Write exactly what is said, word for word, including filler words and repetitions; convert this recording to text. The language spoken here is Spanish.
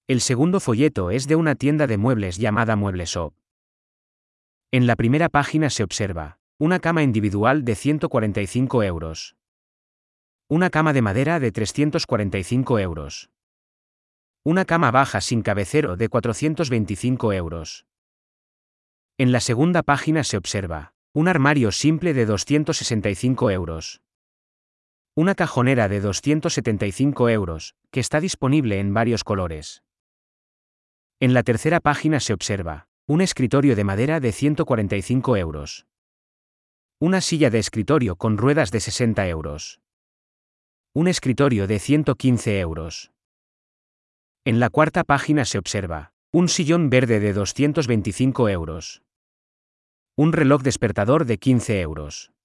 El segundo folleto es de una tienda de muebles llamada Muebleshop. En la primera página se observa una cama individual de ciento cuarenta y cinco euros. Una cama de madera de trescientos cuarenta y cinco euros. Una cama baja sin cabecero de cuatrocientos veinticinco euros. En la segunda página se observa un armario simple de doscientos sesenta y cinco euros. Una cajonera de doscientos setenta y cinco euros, que está disponible en varios colores. En la tercera página se observa un escritorio de madera de ciento cuarenta y cinco euros. Una silla de escritorio con ruedas de sesenta euros. Un escritorio de ciento quince euros. En la cuarta página se observa un sillón verde de doscientos veinticinco euros. Un reloj despertador de quince euros.